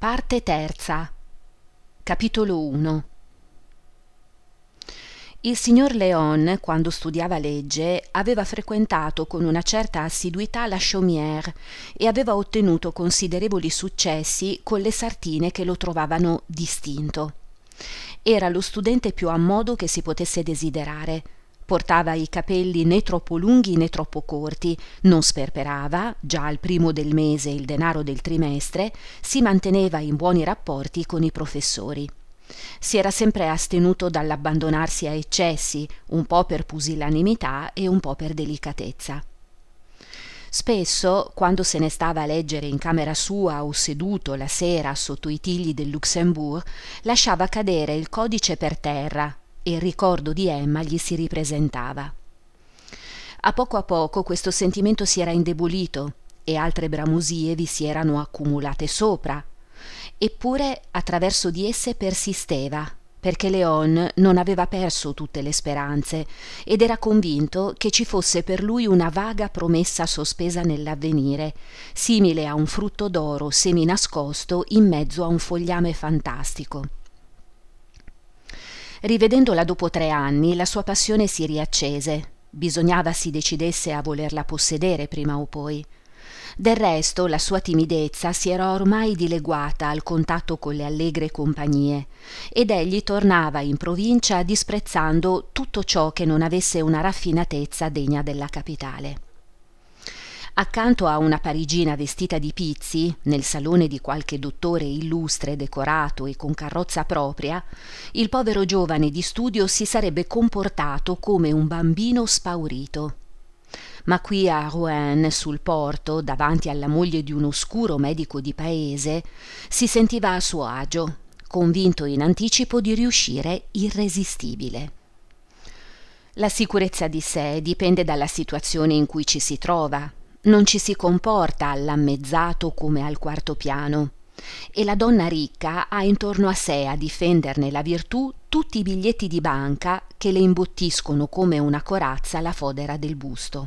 Parte terza. Capitolo 1. Il signor Léon, quando studiava legge, aveva frequentato con una certa assiduità la Chaumière e aveva ottenuto considerevoli successi con le sartine che lo trovavano distinto. Era lo studente più a modo che si potesse desiderare. Portava i capelli né troppo lunghi né troppo corti, non sperperava, già al primo del mese il denaro del trimestre, si manteneva in buoni rapporti con i professori. Si era sempre astenuto dall'abbandonarsi a eccessi, un po' per pusillanimità e un po' per delicatezza. Spesso, quando se ne stava a leggere in camera sua o seduto la sera sotto i tigli del Luxembourg, lasciava cadere il codice per terra e il ricordo di Emma gli si ripresentava. A poco questo sentimento si era indebolito e altre bramosie vi si erano accumulate sopra. Eppure attraverso di esse persisteva, perché Léon non aveva perso tutte le speranze ed era convinto che ci fosse per lui una vaga promessa sospesa nell'avvenire, simile a un frutto d'oro seminascosto in mezzo a un fogliame fantastico. Rivedendola dopo 3 anni, la sua passione si riaccese. Bisognava si decidesse a volerla possedere prima o poi. Del resto la sua timidezza si era ormai dileguata al contatto con le allegre compagnie ed egli tornava in provincia disprezzando tutto ciò che non avesse una raffinatezza degna della capitale. Accanto a una parigina vestita di pizzi, nel salone di qualche dottore illustre, decorato e con carrozza propria, il povero giovane di studio si sarebbe comportato come un bambino spaurito. Ma qui a Rouen, sul porto, davanti alla moglie di un oscuro medico di paese, si sentiva a suo agio, convinto in anticipo di riuscire irresistibile. La sicurezza di sé dipende dalla situazione in cui ci si trova. Non ci si comporta all'ammezzato come al quarto piano, e la donna ricca ha intorno a sé a difenderne la virtù tutti i biglietti di banca che le imbottiscono come una corazza la fodera del busto.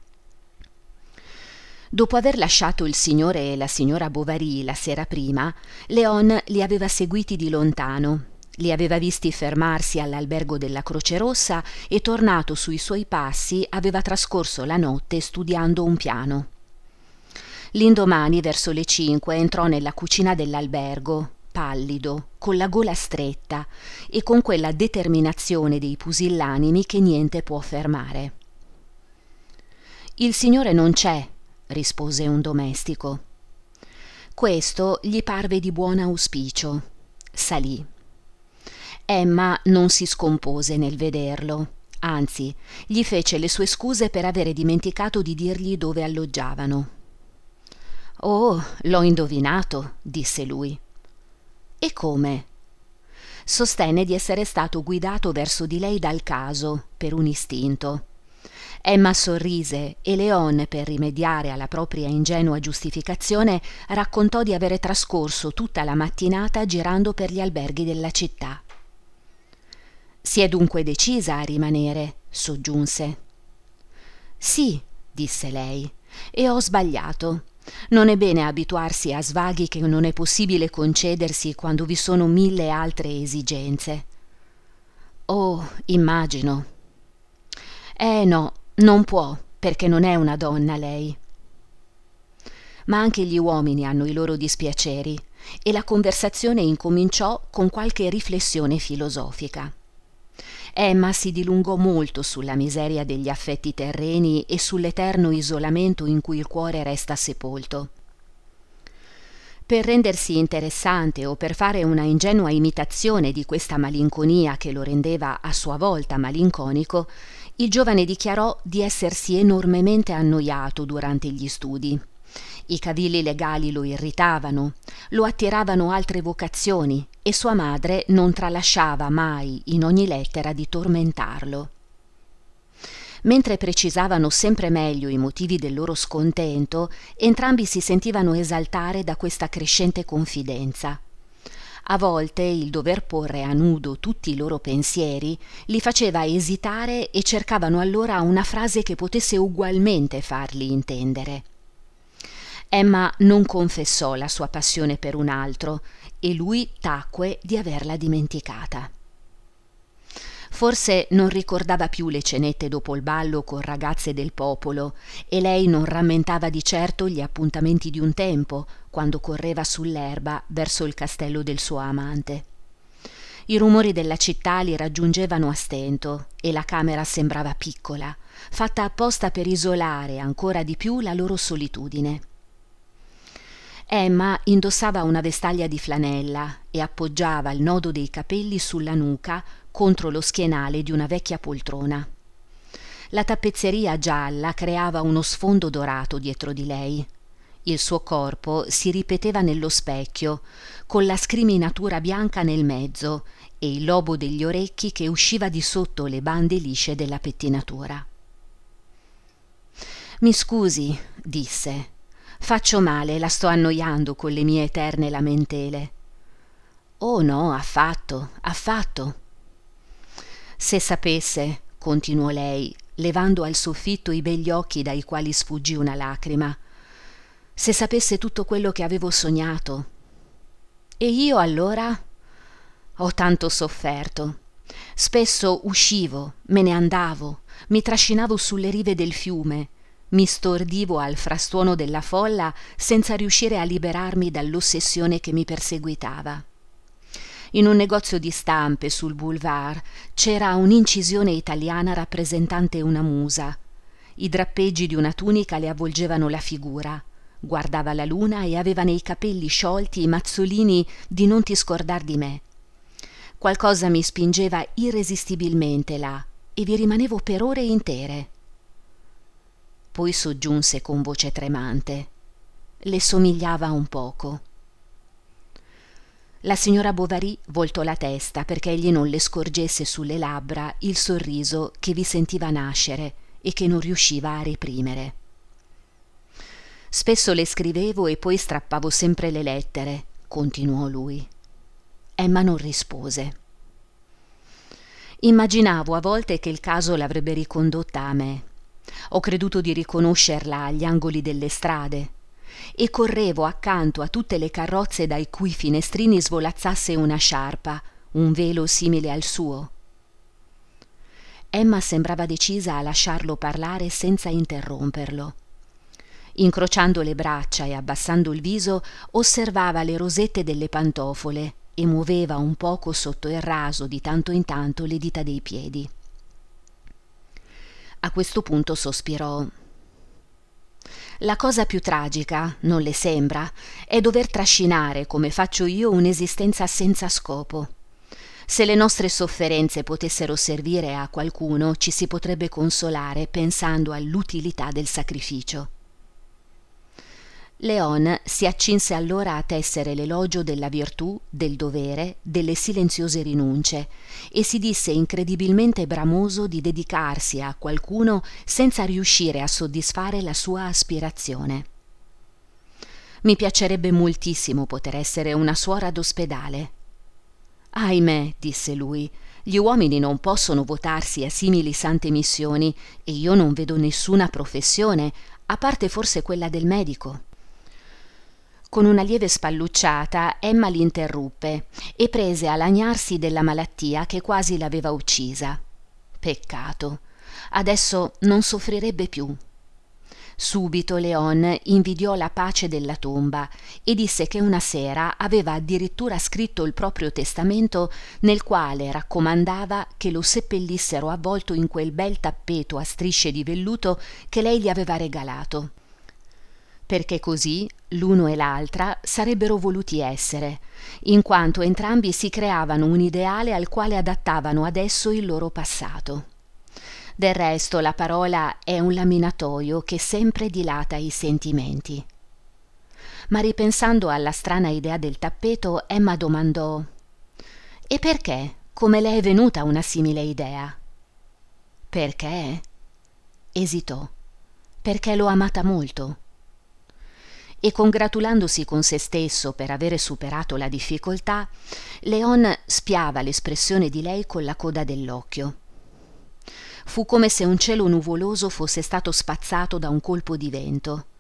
Dopo aver lasciato il signore e la signora Bovary la sera prima, Léon li aveva seguiti di lontano. Li aveva visti fermarsi all'albergo della Croce Rossa e, tornato sui suoi passi, aveva trascorso la notte studiando un piano. L'indomani, verso le 5, entrò nella cucina dell'albergo, pallido, con la gola stretta e con quella determinazione dei pusillanimi che niente può fermare. «Il signore non c'è», rispose un domestico. Questo gli parve di buon auspicio. Salì. Emma non si scompose nel vederlo, anzi, gli fece le sue scuse per avere dimenticato di dirgli dove alloggiavano. «Oh, l'ho indovinato», disse lui. «E come?» Sostenne di essere stato guidato verso di lei dal caso, per un istinto. Emma sorrise e Léon, per rimediare alla propria ingenua giustificazione, raccontò di avere trascorso tutta la mattinata girando per gli alberghi della città. «Si è dunque decisa a rimanere?» soggiunse. «Sì», disse lei, «e ho sbagliato. Non è bene abituarsi a svaghi che non è possibile concedersi quando vi sono 1000 altre esigenze». «Oh, immagino». No, non può, perché non è una donna lei». Ma anche gli uomini hanno i loro dispiaceri, e la conversazione incominciò con qualche riflessione filosofica. Emma si dilungò molto sulla miseria degli affetti terreni e sull'eterno isolamento in cui il cuore resta sepolto. Per rendersi interessante o per fare una ingenua imitazione di questa malinconia che lo rendeva a sua volta malinconico, il giovane dichiarò di essersi enormemente annoiato durante gli studi. I cavilli legali lo irritavano, lo attiravano altre vocazioni e sua madre non tralasciava mai in ogni lettera di tormentarlo. Mentre precisavano sempre meglio i motivi del loro scontento, entrambi si sentivano esaltare da questa crescente confidenza. A volte il dover porre a nudo tutti i loro pensieri li faceva esitare e cercavano allora una frase che potesse ugualmente farli intendere. Emma non confessò la sua passione per un altro e lui tacque di averla dimenticata. Forse non ricordava più le cenette dopo il ballo con ragazze del popolo e lei non rammentava di certo gli appuntamenti di un tempo, quando correva sull'erba verso il castello del suo amante. I rumori della città li raggiungevano a stento e la camera sembrava piccola, fatta apposta per isolare ancora di più la loro solitudine. Emma indossava una vestaglia di flanella e appoggiava il nodo dei capelli sulla nuca contro lo schienale di una vecchia poltrona. La tappezzeria gialla creava uno sfondo dorato dietro di lei. Il suo corpo si ripeteva nello specchio, con la scriminatura bianca nel mezzo e il lobo degli orecchi che usciva di sotto le bande lisce della pettinatura. «Mi scusi», disse, «faccio male, la sto annoiando con le mie eterne lamentele». «Oh no, affatto, affatto». «Se sapesse», continuò lei, levando al soffitto i begli occhi dai quali sfuggì una lacrima, «se sapesse tutto quello che avevo sognato». «E io allora?» «Ho tanto sofferto. Spesso uscivo, me ne andavo, mi trascinavo sulle rive del fiume, mi stordivo al frastuono della folla senza riuscire a liberarmi dall'ossessione che mi perseguitava. In un negozio di stampe sul boulevard c'era un'incisione italiana rappresentante una musa. I drappeggi di una tunica le avvolgevano la figura. Guardava la luna e aveva nei capelli sciolti i mazzolini di Non ti scordar di me. Qualcosa mi spingeva irresistibilmente là e vi rimanevo per ore intere». Poi soggiunse con voce tremante: «Le somigliava un poco». La signora Bovary voltò la testa perché egli non le scorgesse sulle labbra il sorriso che vi sentiva nascere e che non riusciva a reprimere. «Spesso le scrivevo e poi strappavo sempre le lettere», continuò lui. Emma non rispose. «Immaginavo a volte che il caso l'avrebbe ricondotta a me. Ho creduto di riconoscerla agli angoli delle strade e correvo accanto a tutte le carrozze dai cui finestrini svolazzasse una sciarpa, un velo simile al suo». Emma sembrava decisa a lasciarlo parlare senza interromperlo. Incrociando le braccia e abbassando il viso, osservava le rosette delle pantofole e muoveva un poco sotto il raso di tanto in tanto le dita dei piedi. A questo punto sospirò. «La cosa più tragica, non le sembra, è dover trascinare, come faccio io, un'esistenza senza scopo. Se le nostre sofferenze potessero servire a qualcuno, ci si potrebbe consolare pensando all'utilità del sacrificio». Léon si accinse allora a tessere l'elogio della virtù, del dovere, delle silenziose rinunce e si disse incredibilmente bramoso di dedicarsi a qualcuno senza riuscire a soddisfare la sua aspirazione. «Mi piacerebbe moltissimo poter essere una suora d'ospedale». «Ahimè», disse lui, «gli uomini non possono votarsi a simili sante missioni e io non vedo nessuna professione, a parte forse quella del medico». Con una lieve spallucciata Emma l'interruppe e prese a lagnarsi della malattia che quasi l'aveva uccisa. Peccato. Adesso non soffrirebbe più. Subito Léon invidiò la pace della tomba e disse che una sera aveva addirittura scritto il proprio testamento nel quale raccomandava che lo seppellissero avvolto in quel bel tappeto a strisce di velluto che lei gli aveva regalato, perché così l'uno e l'altra sarebbero voluti essere, in quanto entrambi si creavano un ideale al quale adattavano adesso il loro passato. Del resto la parola è un laminatoio che sempre dilata i sentimenti. Ma ripensando alla strana idea del tappeto, Emma domandò: «E perché? Come le è venuta una simile idea?» «Perché?» Esitò. «Perché l'ho amata molto». E congratulandosi con se stesso per avere superato la difficoltà, Léon spiava l'espressione di lei con la coda dell'occhio. Fu come se un cielo nuvoloso fosse stato spazzato da un colpo di vento.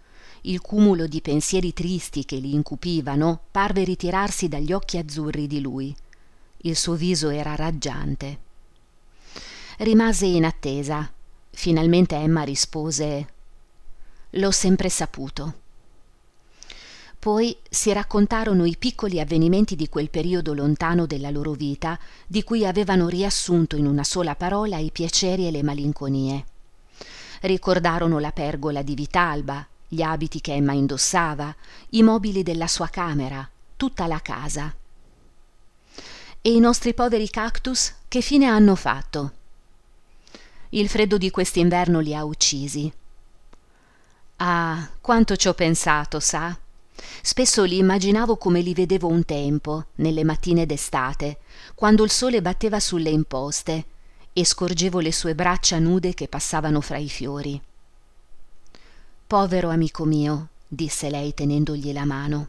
Il cumulo di pensieri tristi che li incupivano parve ritirarsi dagli occhi azzurri di lui. Il suo viso era raggiante. Rimase in attesa. Finalmente Emma rispose: «L'ho sempre saputo». Poi si raccontarono i piccoli avvenimenti di quel periodo lontano della loro vita, di cui avevano riassunto in una sola parola i piaceri e le malinconie. Ricordarono la pergola di Vitalba, gli abiti che Emma indossava, i mobili della sua camera, tutta la casa. «E i nostri poveri cactus che fine hanno fatto?» «Il freddo di quest'inverno li ha uccisi». «Ah, quanto ci ho pensato, sa? Spesso li immaginavo come li vedevo un tempo, nelle mattine d'estate, quando il sole batteva sulle imposte e scorgevo le sue braccia nude che passavano fra i fiori». «Povero amico mio», disse lei tenendogli la mano.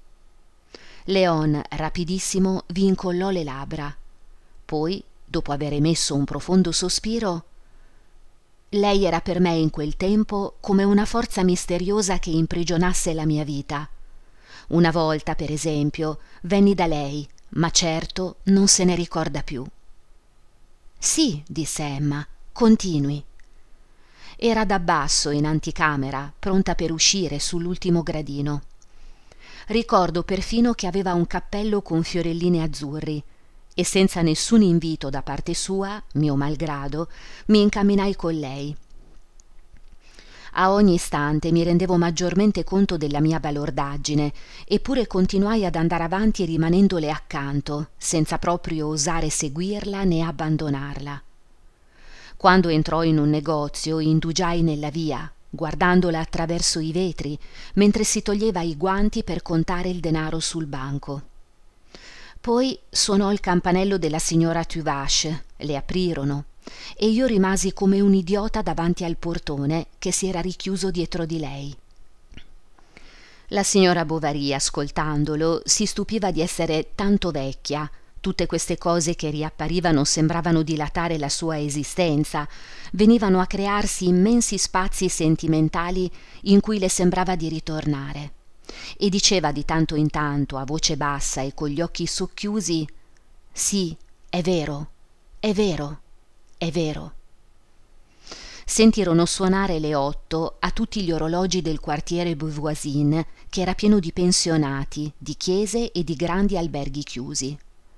Leon, rapidissimo, vi incollò le labbra. Poi, dopo aver emesso un profondo sospiro: «Lei era per me in quel tempo come una forza misteriosa che imprigionasse la mia vita. Una volta, per esempio, venni da lei, ma certo non se ne ricorda più». «Sì», disse Emma, «continui». Era da basso in anticamera, pronta per uscire sull'ultimo gradino. Ricordo perfino che aveva un cappello con fiorellini azzurri e senza nessun invito da parte sua, mio malgrado, mi incamminai con lei. A ogni istante mi rendevo maggiormente conto della mia balordaggine, eppure continuai ad andare avanti rimanendole accanto, senza proprio osare seguirla né abbandonarla. Quando entrò in un negozio, indugiai nella via, guardandola attraverso i vetri, mentre si toglieva i guanti per contare il denaro sul banco. Poi suonò il campanello della signora Tuvache, le aprirono, e io rimasi come un idiota davanti al portone che si era richiuso dietro di lei. La signora Bovary, ascoltandolo, si stupiva di essere tanto vecchia. Tutte queste cose che riapparivano sembravano dilatare la sua esistenza, venivano a crearsi immensi spazi sentimentali in cui le sembrava di ritornare. E diceva di tanto in tanto, a voce bassa e con gli occhi socchiusi: «Sì, è vero, è vero, è vero». Sentirono suonare le 8 a tutti gli orologi del quartiere Beauvoisine, che era pieno di pensionati, di chiese e di grandi alberghi chiusi.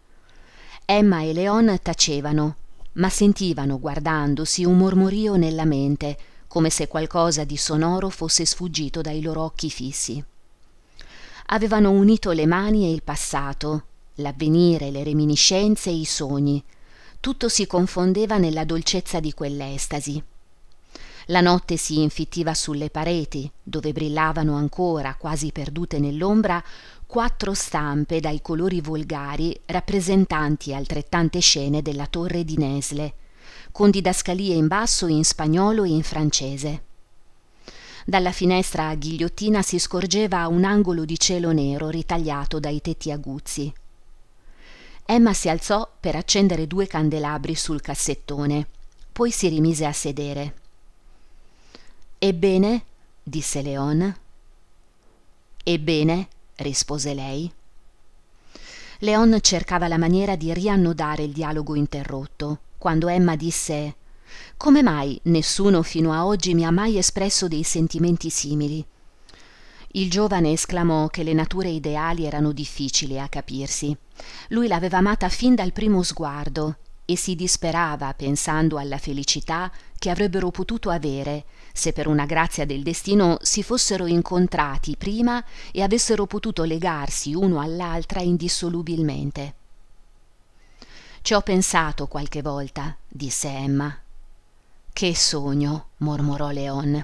Emma e Leon tacevano, ma sentivano, guardandosi, un mormorio nella mente, come se qualcosa di sonoro fosse sfuggito dai loro occhi fissi. Avevano unito le mani e il passato, l'avvenire, le reminiscenze e i sogni. Tutto si confondeva nella dolcezza di quell'estasi. La notte si infittiva sulle pareti, dove brillavano ancora, quasi perdute nell'ombra, 4 stampe dai colori volgari rappresentanti altrettante scene della torre di Nesle, con didascalie in basso in spagnolo e in francese. Dalla finestra a ghigliottina si scorgeva un angolo di cielo nero ritagliato dai tetti aguzzi. Emma si alzò per accendere 2 candelabri sul cassettone, poi si rimise a sedere. «Ebbene?» disse Leon. «Ebbene?» rispose lei. Leon cercava la maniera di riannodare il dialogo interrotto, quando Emma disse: «Come mai nessuno fino a oggi mi ha mai espresso dei sentimenti simili?» Il giovane esclamò che le nature ideali erano difficili a capirsi. Lui l'aveva amata fin dal primo sguardo e si disperava pensando alla felicità che avrebbero potuto avere se per una grazia del destino si fossero incontrati prima e avessero potuto legarsi uno all'altra indissolubilmente. «Ci ho pensato qualche volta», disse Emma. «Che sogno», mormorò Leon.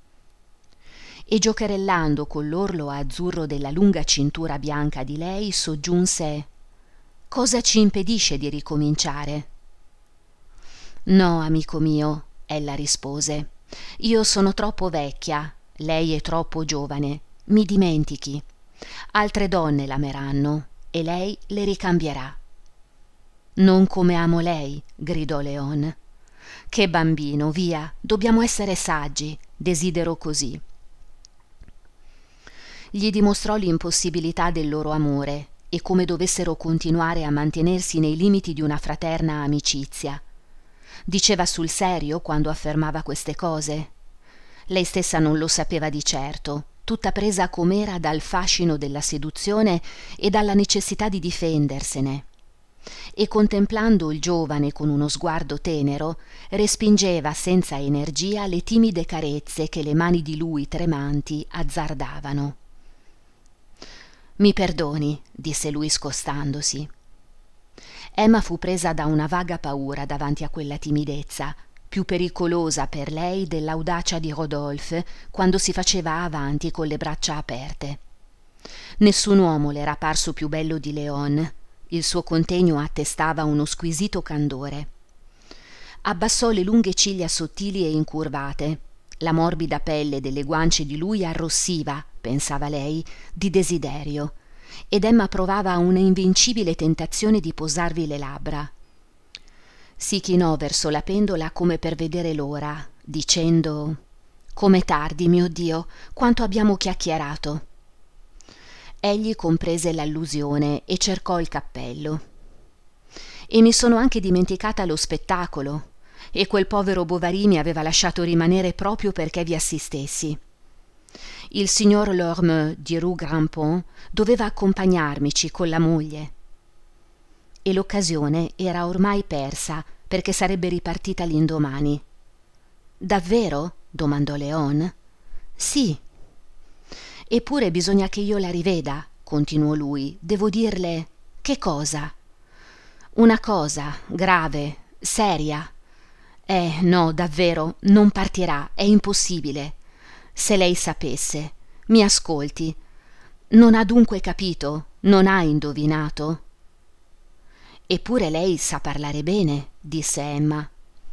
E giocherellando con l'orlo azzurro della lunga cintura bianca di lei soggiunse: «Cosa ci impedisce di ricominciare?» «No, amico mio», ella rispose, «io sono troppo vecchia, lei è troppo giovane, mi dimentichi. Altre donne l'ameranno e lei le ricambierà». «Non come amo lei», gridò Leon. «Che bambino, via, dobbiamo essere saggi, desidero così». Gli dimostrò l'impossibilità del loro amore e come dovessero continuare a mantenersi nei limiti di una fraterna amicizia. Diceva sul serio quando affermava queste cose? Lei stessa non lo sapeva di certo, tutta presa com'era dal fascino della seduzione e dalla necessità di difendersene. E contemplando il giovane con uno sguardo tenero, respingeva senza energia le timide carezze che le mani di lui tremanti azzardavano. «Mi perdoni», disse lui scostandosi. Emma fu presa da una vaga paura davanti a quella timidezza, più pericolosa per lei dell'audacia di Rodolphe quando si faceva avanti con le braccia aperte. Nessun uomo le era parso più bello di Léon. Il suo contegno attestava uno squisito candore. Abbassò le lunghe ciglia sottili e incurvate. La morbida pelle delle guance di lui arrossiva, pensava lei, di desiderio, ed Emma provava una invincibile tentazione di posarvi le labbra. Si chinò verso la pendola come per vedere l'ora, dicendo: «Come tardi, mio Dio, quanto abbiamo chiacchierato!» Egli comprese l'allusione e cercò il cappello. «E mi sono anche dimenticata lo spettacolo, e quel povero Bovary mi aveva lasciato rimanere proprio perché vi assistessi. Il signor Lorme di Rue Grand Pont doveva accompagnarmici con la moglie». E l'occasione era ormai persa perché sarebbe ripartita l'indomani. «Davvero?» domandò Léon. «Sì». «Eppure bisogna che io la riveda», continuò lui. «Devo dirle...» «Che cosa?» «Una cosa grave, seria. No, davvero, non partirà, è impossibile. Se lei sapesse. Mi ascolti. Non ha dunque capito? Non ha indovinato?» «Eppure lei sa parlare bene», disse Emma.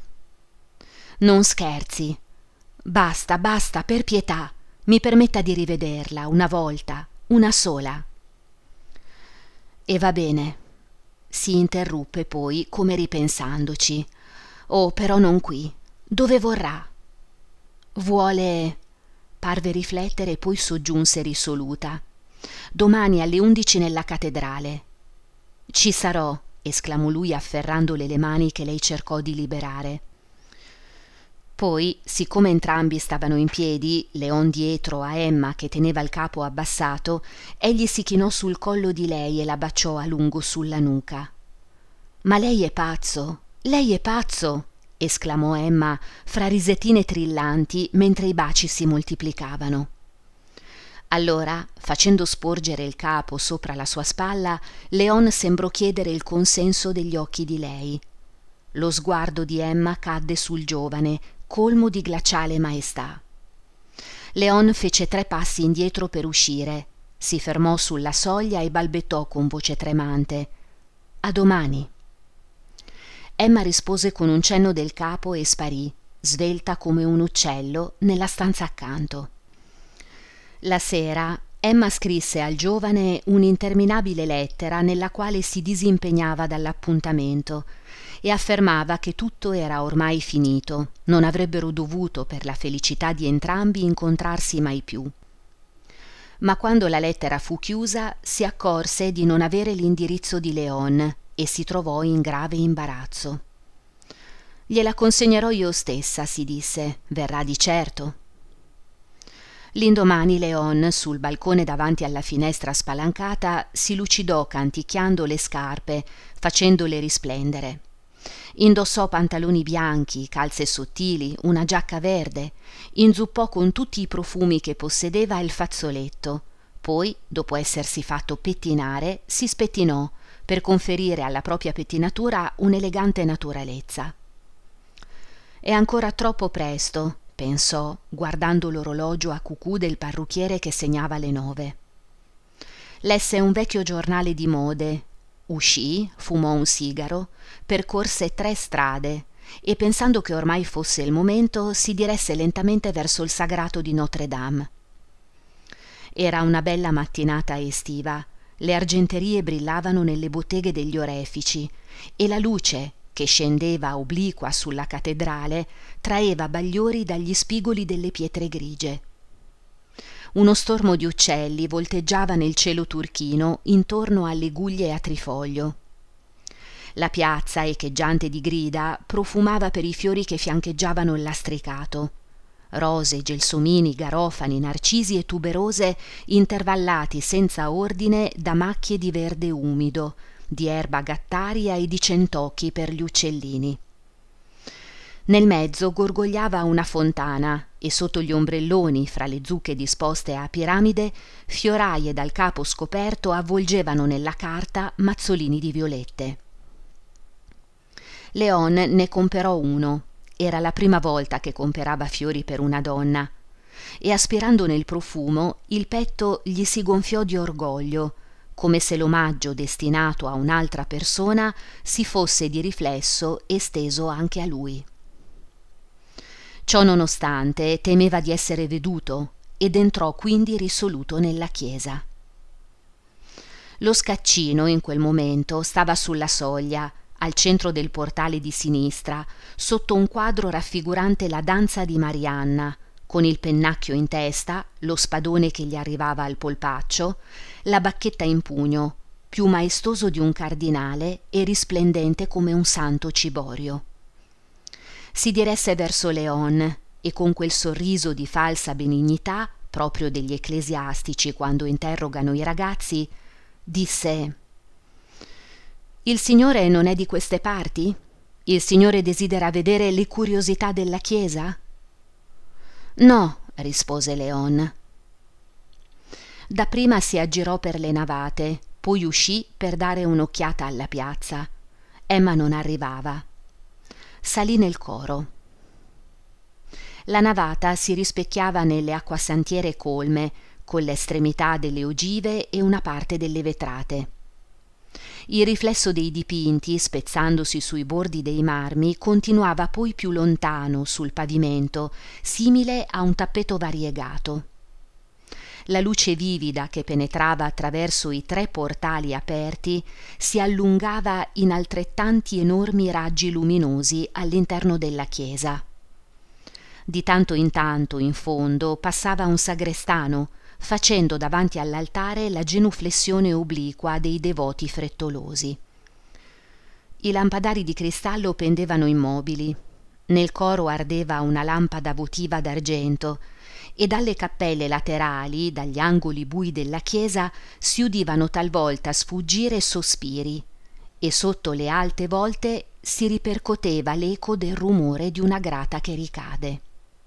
«Non scherzi. Basta, basta, per pietà. Mi permetta di rivederla una volta, una sola». «E va bene», si interruppe poi come ripensandoci. «Oh, però non qui. Dove vorrà?» «Vuole...» Parve riflettere e poi soggiunse risoluta. «Domani alle 11 nella cattedrale». «Ci sarò», esclamò lui afferrandole le mani che lei cercò di liberare. Poi, siccome entrambi stavano in piedi, Léon dietro a Emma che teneva il capo abbassato, egli si chinò sul collo di lei e la baciò a lungo sulla nuca. «Ma lei è pazzo, lei è pazzo!» esclamò Emma fra risettine trillanti mentre i baci si moltiplicavano. Allora, facendo sporgere il capo sopra la sua spalla, Léon sembrò chiedere il consenso degli occhi di lei. Lo sguardo di Emma cadde sul giovane, colmo di glaciale maestà. Léon fece 3 passi indietro per uscire, si fermò sulla soglia e balbettò con voce tremante: «A domani». Emma rispose con un cenno del capo e sparì, svelta come un uccello, nella stanza accanto. La sera Emma scrisse al giovane un'interminabile lettera nella quale si disimpegnava dall'appuntamento e affermava che tutto era ormai finito, non avrebbero dovuto per la felicità di entrambi incontrarsi mai più. Ma quando la lettera fu chiusa si accorse di non avere l'indirizzo di Léon e si trovò in grave imbarazzo. «Gliela consegnerò io stessa», si disse, «verrà di certo». L'indomani Léon, sul balcone davanti alla finestra spalancata, si lucidò canticchiando le scarpe, facendole risplendere. Indossò pantaloni bianchi, calze sottili, una giacca verde, inzuppò con tutti i profumi che possedeva il fazzoletto. Poi, dopo essersi fatto pettinare, si spettinò per conferire alla propria pettinatura un'elegante naturalezza. «È ancora troppo presto», pensò, guardando l'orologio a cucù del parrucchiere che segnava le 9. Lesse un vecchio giornale di mode, uscì, fumò un sigaro, percorse 3 strade e, pensando che ormai fosse il momento, si diresse lentamente verso il sagrato di Notre Dame. Era una bella mattinata estiva, le argenterie brillavano nelle botteghe degli orefici e la luce, che scendeva obliqua sulla cattedrale, traeva bagliori dagli spigoli delle pietre grigie. Uno stormo di uccelli volteggiava nel cielo turchino intorno alle guglie a trifoglio. La piazza, echeggiante di grida, profumava per i fiori che fiancheggiavano il lastricato. Rose, gelsomini, garofani, narcisi e tuberose intervallati senza ordine da macchie di verde umido, di erba gattaria e di centocchi per gli uccellini. Nel mezzo gorgogliava una fontana e sotto gli ombrelloni, fra le zucche disposte a piramide, fioraie dal capo scoperto avvolgevano nella carta mazzolini di violette. Leon ne comperò uno. Era la prima volta che comperava fiori per una donna, e aspirando nel profumo il petto gli si gonfiò di orgoglio, come se l'omaggio destinato a un'altra persona si fosse di riflesso esteso anche a lui. Ciò nonostante temeva di essere veduto ed entrò quindi risoluto nella chiesa. Lo scaccino in quel momento stava sulla soglia, al centro del portale di sinistra, sotto un quadro raffigurante la danza di Marianna, con il pennacchio in testa, lo spadone che gli arrivava al polpaccio, la bacchetta in pugno, più maestoso di un cardinale e risplendente come un santo ciborio. Si diresse verso Leon e con quel sorriso di falsa benignità, proprio degli ecclesiastici quando interrogano i ragazzi, disse: «Il Signore non è di queste parti? Il Signore desidera vedere le curiosità della Chiesa?» «No», rispose Leon. Dapprima si aggirò per le navate, poi uscì per dare un'occhiata alla piazza. Emma non arrivava. Salì nel coro. La navata si rispecchiava nelle acquasantiere colme, con l'estremità delle ogive e una parte delle vetrate. Il riflesso dei dipinti, spezzandosi sui bordi dei marmi, continuava poi più lontano sul pavimento, simile a un tappeto variegato. La luce vivida che penetrava attraverso i 3 portali aperti si allungava in altrettanti enormi raggi luminosi all'interno della chiesa. Di tanto in tanto, in fondo, passava un sagrestano, facendo davanti all'altare la genuflessione obliqua dei devoti frettolosi. I lampadari di cristallo pendevano immobili. Nel coro ardeva una lampada votiva d'argento e dalle cappelle laterali, dagli angoli bui della chiesa, si udivano talvolta sfuggire sospiri e sotto le alte volte si ripercoteva l'eco del rumore di una grata che ricade.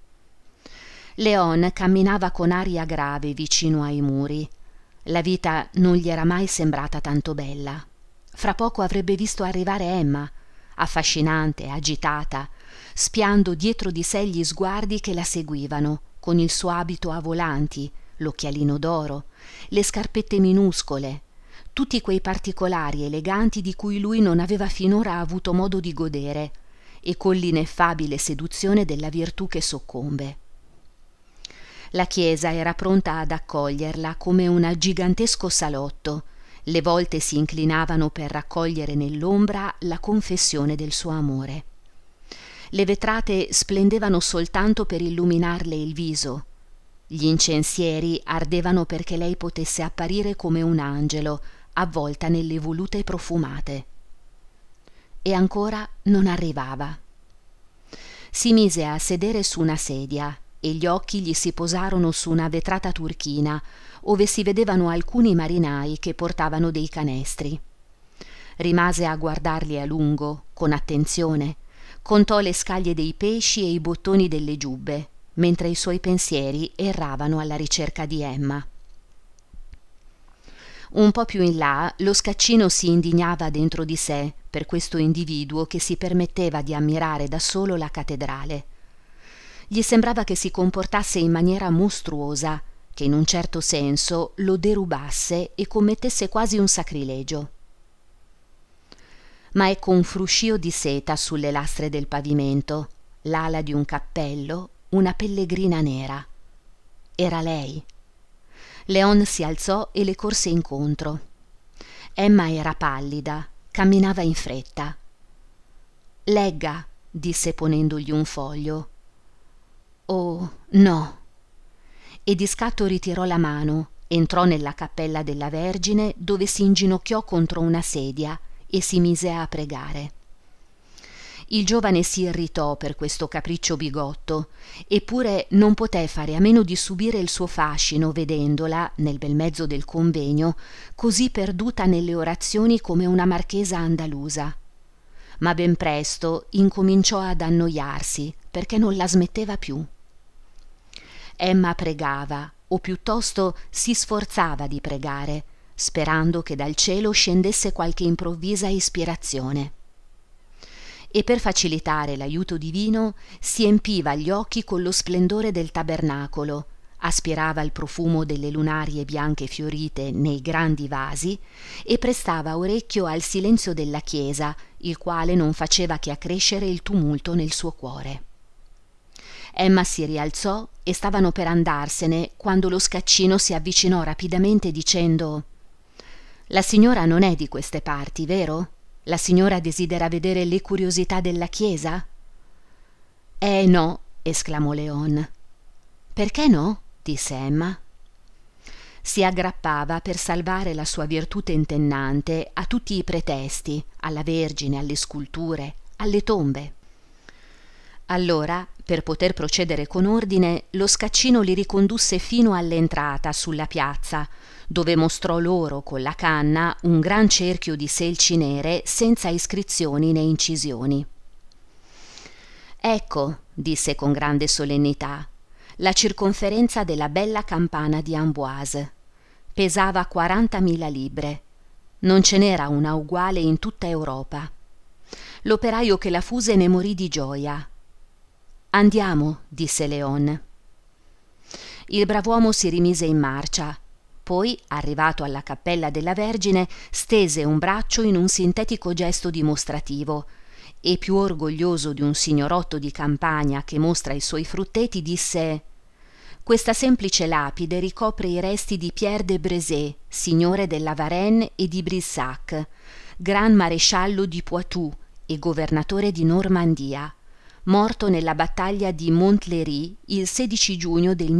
Leon camminava con aria grave vicino ai muri. La vita non gli era mai sembrata tanto bella. Fra poco avrebbe visto arrivare Emma, affascinante, agitata, spiando dietro di sé gli sguardi che la seguivano, con il suo abito a volanti, l'occhialino d'oro, le scarpette minuscole, tutti quei particolari eleganti di cui lui non aveva finora avuto modo di godere, e con l'ineffabile seduzione della virtù che soccombe. La chiesa era pronta ad accoglierla come un gigantesco salotto. Le volte si inclinavano per raccogliere nell'ombra la confessione del suo amore. Le vetrate splendevano soltanto per illuminarle il viso. Gli incensieri ardevano perché lei potesse apparire come un angelo, avvolta nelle volute profumate. E ancora non arrivava. Si mise a sedere su una sedia e gli occhi gli si posarono su una vetrata turchina, ove si vedevano alcuni marinai che portavano dei canestri. Rimase a guardarli a lungo, con attenzione, contò le scaglie dei pesci e i bottoni delle giubbe, mentre i suoi pensieri erravano alla ricerca di Emma. Un po' più in là lo scaccino si indignava dentro di sé per questo individuo che si permetteva di ammirare da solo la cattedrale. Gli sembrava che si comportasse in maniera mostruosa, che in un certo senso lo derubasse e commettesse quasi un sacrilegio. Ma ecco un fruscio di seta sulle lastre del pavimento, l'ala di un cappello, una pellegrina nera. Era lei. Leon si alzò e le corse incontro. Emma era pallida, camminava in fretta. «Legga», disse ponendogli un foglio. «Oh, no». e di scatto ritirò la mano, entrò nella cappella della Vergine, dove si inginocchiò contro una sedia e si mise a pregare. Il giovane si irritò per questo capriccio bigotto, eppure non poté fare a meno di subire il suo fascino vedendola, nel bel mezzo del convegno, così perduta nelle orazioni come una marchesa andalusa. Ma ben presto incominciò ad annoiarsi, perché non la smetteva più. Emma pregava, o piuttosto si sforzava di pregare, sperando che dal cielo scendesse qualche improvvisa ispirazione. E per facilitare l'aiuto divino si empiva gli occhi con lo splendore del tabernacolo, aspirava il profumo delle lunarie bianche fiorite nei grandi vasi e prestava orecchio al silenzio della chiesa, il quale non faceva che accrescere il tumulto nel suo cuore. Emma si rialzò e stavano per andarsene quando lo Scaccino si avvicinò rapidamente dicendo: «La signora non è di queste parti, vero? La signora desidera vedere le curiosità della chiesa?» No», esclamò Léon. «Perché no?» disse Emma. Si aggrappava per salvare la sua virtù tentennante a tutti i pretesti, alla Vergine, alle sculture, alle tombe. Allora, per poter procedere con ordine, lo Scaccino li ricondusse fino all'entrata sulla piazza, dove mostrò loro con la canna un gran cerchio di selci nere senza iscrizioni né incisioni. «Ecco», disse con grande solennità, «la circonferenza della bella campana di Amboise. Pesava 40.000 libbre. Non ce n'era una uguale in tutta Europa. L'operaio che la fuse ne morì di gioia. Andiamo», disse Léon. Il brav'uomo si rimise in marcia. Poi, arrivato alla cappella della Vergine, stese un braccio in un sintetico gesto dimostrativo e, più orgoglioso di un signorotto di campagna che mostra i suoi frutteti, disse: «Questa semplice lapide ricopre i resti di Pierre de Brézé, signore della Varennes e di Brissac, gran maresciallo di Poitou e governatore di Normandia, morto nella battaglia di Montlhéry il 16 giugno del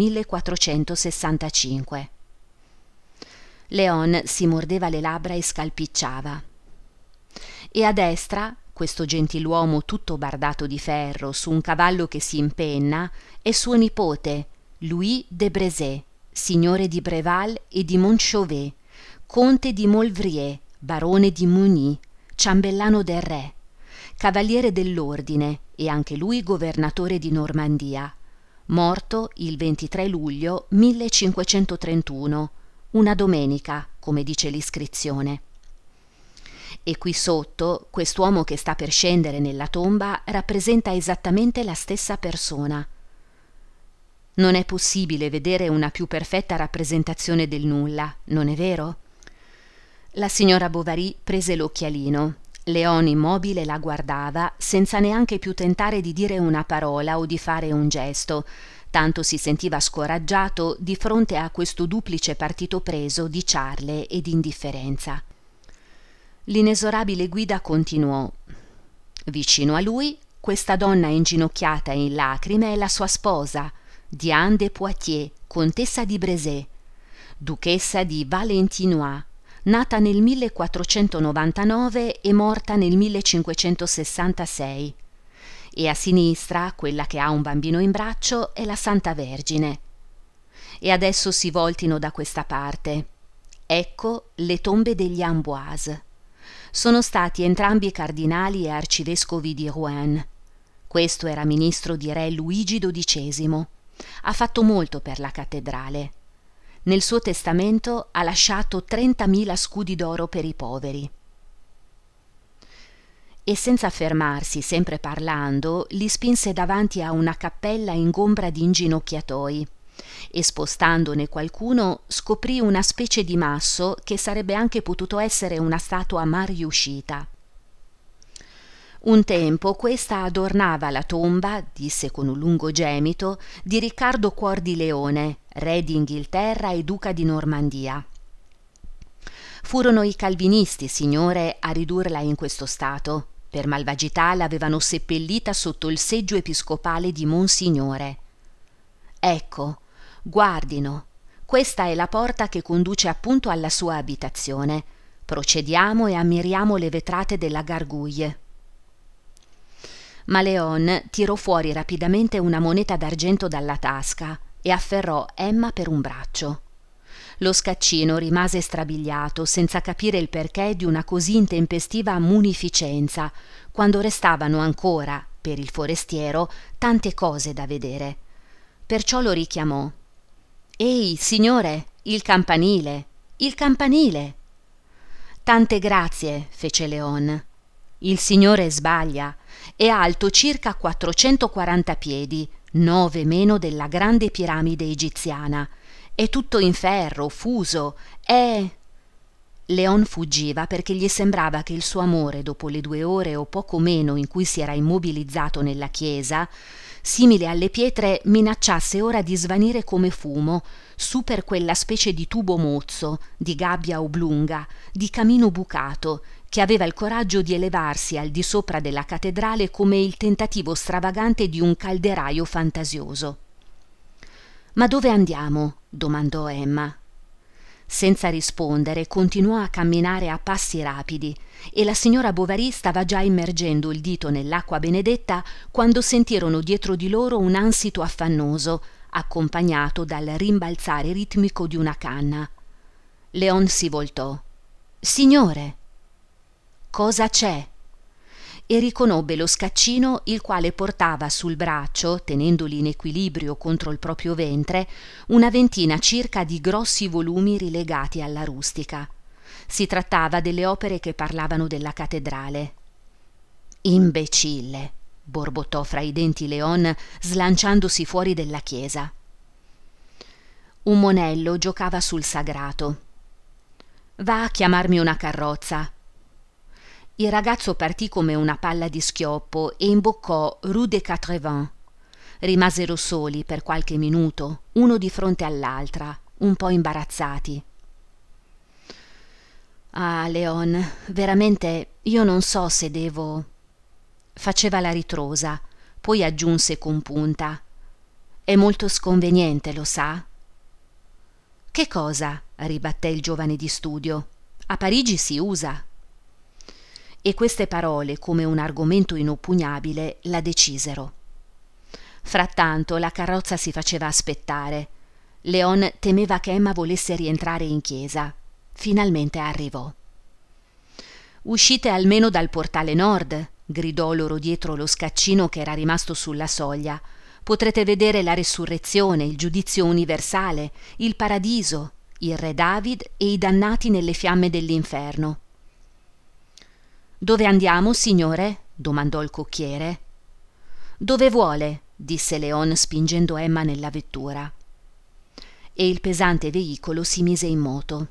1465. Léon si mordeva le labbra e scalpicciava. E a destra, questo gentiluomo tutto bardato di ferro su un cavallo che si impenna, è suo nipote, Louis de Brézé, signore di Breval e di Montchauvet, conte di Maulevrier, barone di Mugny, ciambellano del re, cavaliere dell'ordine e anche lui governatore di Normandia, morto il 23 luglio 1531, una domenica, come dice l'iscrizione. E qui sotto, quest'uomo che sta per scendere nella tomba rappresenta esattamente la stessa persona. Non è possibile vedere una più perfetta rappresentazione del nulla, non è vero?» La signora Bovary prese l'occhialino. Léon immobile la guardava senza neanche più tentare di dire una parola o di fare un gesto, tanto si sentiva scoraggiato di fronte a questo duplice partito preso di ciarle e di indifferenza. L'inesorabile guida continuò: «Vicino a lui, questa donna inginocchiata in lacrime è la sua sposa, Diane de Poitiers, contessa di Brézé, duchessa di Valentinois, nata nel 1499 e morta nel 1566. E a sinistra, quella che ha un bambino in braccio, è la Santa Vergine. E adesso si voltino da questa parte. Ecco le tombe degli Amboise. Sono stati entrambi cardinali e arcivescovi di Rouen. Questo era ministro di re Luigi XII. Ha fatto molto per la cattedrale. Nel suo testamento ha lasciato 30.000 scudi d'oro per i poveri». E senza fermarsi, sempre parlando, li spinse davanti a una cappella ingombra di inginocchiatoi e, spostandone qualcuno, scoprì una specie di masso che sarebbe anche potuto essere una statua mal riuscita. Un tempo questa adornava la tomba, disse con un lungo gemito, di Riccardo Cuor di Leone, re d'Inghilterra e duca di Normandia. Furono i calvinisti, signore, a ridurla in questo stato. Per malvagità l'avevano seppellita sotto il seggio episcopale di Monsignore. Ecco, Guardino, questa è la porta che conduce appunto alla sua abitazione. Procediamo e ammiriamo le vetrate della gargouille». Ma Léon tirò fuori rapidamente una moneta d'argento dalla tasca e afferrò Emma per un braccio. Lo scaccino rimase strabiliato, senza capire il perché di una così intempestiva munificenza, quando restavano ancora, per il forestiero, tante cose da vedere. Perciò lo richiamò. «Ehi, signore, il campanile! Il campanile!» «Tante grazie», fece Léon. «Il signore sbaglia. È alto circa 440 piedi, 9 meno della grande piramide egiziana. È tutto in ferro, fuso, è...» Léon fuggiva perché gli sembrava che il suo amore, dopo le 2 ore o poco meno in cui si era immobilizzato nella chiesa, simile alle pietre, minacciasse ora di svanire come fumo su per quella specie di tubo mozzo, di gabbia oblunga, di camino bucato, che aveva il coraggio di elevarsi al di sopra della cattedrale come il tentativo stravagante di un calderaio fantasioso. «Ma dove andiamo?» domandò Emma. Senza rispondere continuò a camminare a passi rapidi e la signora Bovary stava già immergendo il dito nell'acqua benedetta quando sentirono dietro di loro un ansito affannoso, accompagnato dal rimbalzare ritmico di una canna. Léon si voltò. «Signore!» «Cosa c'è?» E riconobbe lo scaccino, il quale portava sul braccio, tenendoli in equilibrio contro il proprio ventre, una ventina circa di grossi volumi rilegati alla rustica. Si trattava delle opere che parlavano della cattedrale. «Imbecille!» borbottò fra i denti Léon, slanciandosi fuori della chiesa. Un monello giocava sul sagrato. «Va a chiamarmi una carrozza». Il ragazzo partì come una palla di schioppo e imboccò Rue des Quatre-Vents. Rimasero soli per qualche minuto, uno di fronte all'altra, un po' imbarazzati. «Ah, Léon, veramente io non so se devo...» Faceva la ritrosa, poi aggiunse compunta. «È molto sconveniente, lo sa?» «Che cosa?» ribatté il giovane di studio. «A Parigi si usa». E queste parole, come un argomento inoppugnabile, la decisero. Frattanto la carrozza si faceva aspettare. Léon temeva che Emma volesse rientrare in chiesa. Finalmente arrivò. «Uscite almeno dal portale nord», gridò loro dietro lo scaccino che era rimasto sulla soglia. «Potrete vedere la resurrezione, il giudizio universale, il paradiso, il re David e i dannati nelle fiamme dell'inferno». «Dove andiamo, signore?» domandò il cocchiere. «Dove vuole?» disse Léon spingendo Emma nella vettura. E il pesante veicolo si mise in moto.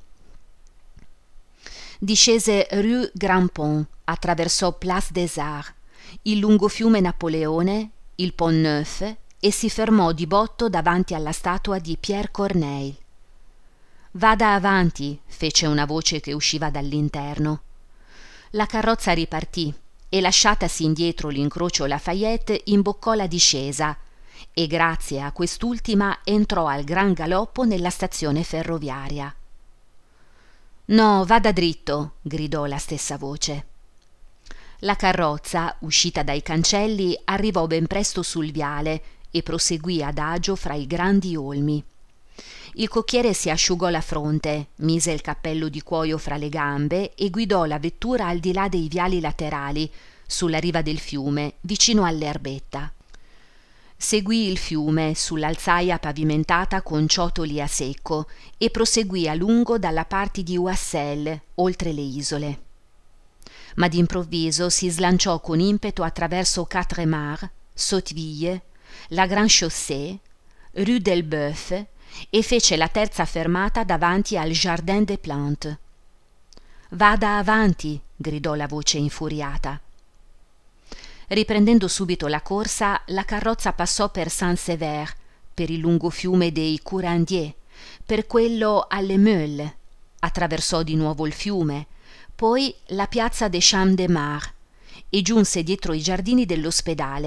Discese Rue Grand Pont, attraversò Place des Arts, il lungo fiume Napoleone, il Pont Neuf e si fermò di botto davanti alla statua di Pierre Corneille. «Vada avanti», fece una voce che usciva dall'interno. La carrozza ripartì e, lasciatasi indietro l'incrocio Lafayette, imboccò la discesa e, grazie a quest'ultima, entrò al gran galoppo nella stazione ferroviaria. «No, vada dritto», gridò la stessa voce. La carrozza, uscita dai cancelli, arrivò ben presto sul viale e proseguì adagio fra i grandi olmi. Il cocchiere si asciugò la fronte, mise il cappello di cuoio fra le gambe e guidò la vettura al di là dei viali laterali, sulla riva del fiume, vicino all'erbetta. Seguì il fiume sull'alzaia pavimentata con ciotoli a secco e proseguì a lungo dalla parte di Oissel, oltre le isole. Ma d'improvviso si slanciò con impeto attraverso Quatre-Mars, Sotteville, la Grande Chaussée, Rue d'Elbeuf e fece la terza fermata davanti al Jardin des Plantes. «Vada avanti», gridò la voce infuriata. Riprendendo subito la corsa, la carrozza passò per Saint-Sever, per il lungo fiume dei Curandiers, per quello alle Meules, attraversò di nuovo il fiume, poi la piazza des Champs de Mars e giunse dietro i giardini dell'ospedale,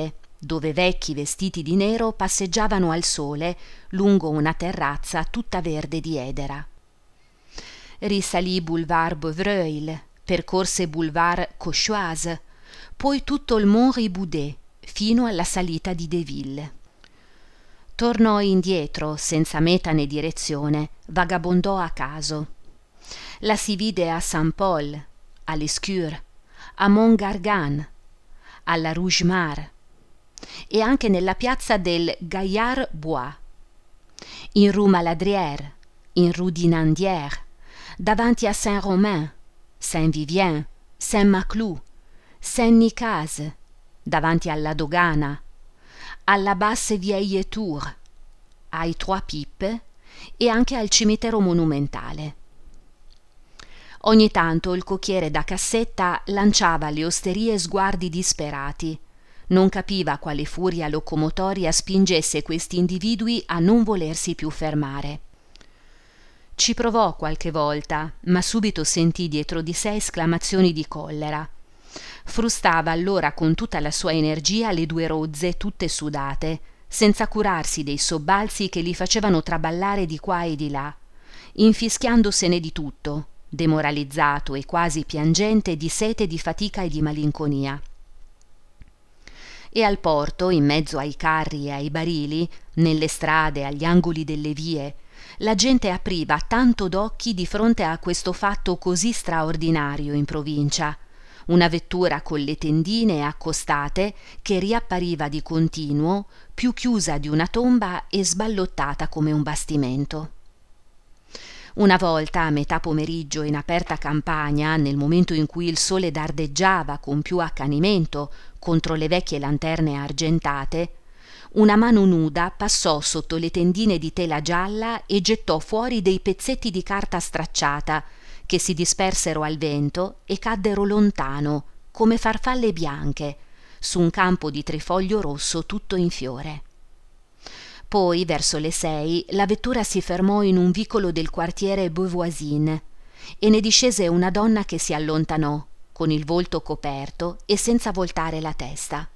dove vecchi vestiti di nero passeggiavano al sole lungo una terrazza tutta verde di edera. Risalì Boulevard Beauvreuil, percorse Boulevard Cauchoise, poi tutto il Mont Riboudet fino alla salita di Deville. Tornò indietro senza meta né direzione, vagabondò a caso. La si vide a Saint-Paul, a Lescure, a Mont-Gargan, alla Rougemare e anche nella piazza del Gaillard Bois, in rue Maladrière, in rue Dinandière, davanti a Saint-Romain, Saint-Vivien, Saint-Maclou, Saint-Nicase, davanti alla dogana, alla Basse Vieille Tour, ai Trois Pipes e anche al cimitero monumentale. Ogni tanto il cocchiere da cassetta lanciava alle osterie sguardi disperati. Non capiva quale furia locomotoria spingesse questi individui a non volersi più fermare. Ci provò qualche volta, ma subito sentì dietro di sé esclamazioni di collera. Frustava allora con tutta la sua energia le due rozze tutte sudate, senza curarsi dei sobbalzi che li facevano traballare di qua e di là, infischiandosene di tutto, demoralizzato e quasi piangente di sete, di fatica e di malinconia. E al porto, in mezzo ai carri e ai barili, nelle strade, agli angoli delle vie, la gente apriva tanto d'occhi di fronte a questo fatto così straordinario in provincia, una vettura con le tendine accostate che riappariva di continuo, più chiusa di una tomba e sballottata come un bastimento. Una volta, a metà pomeriggio in aperta campagna, nel momento in cui il sole dardeggiava con più accanimento contro le vecchie lanterne argentate, una mano nuda passò sotto le tendine di tela gialla e gettò fuori dei pezzetti di carta stracciata che si dispersero al vento e caddero lontano, come farfalle bianche, su un campo di trifoglio rosso tutto in fiore. Poi, verso le 6, la vettura si fermò in un vicolo del quartiere Beauvoisine e ne discese una donna che si allontanò, con il volto coperto e senza voltare la testa.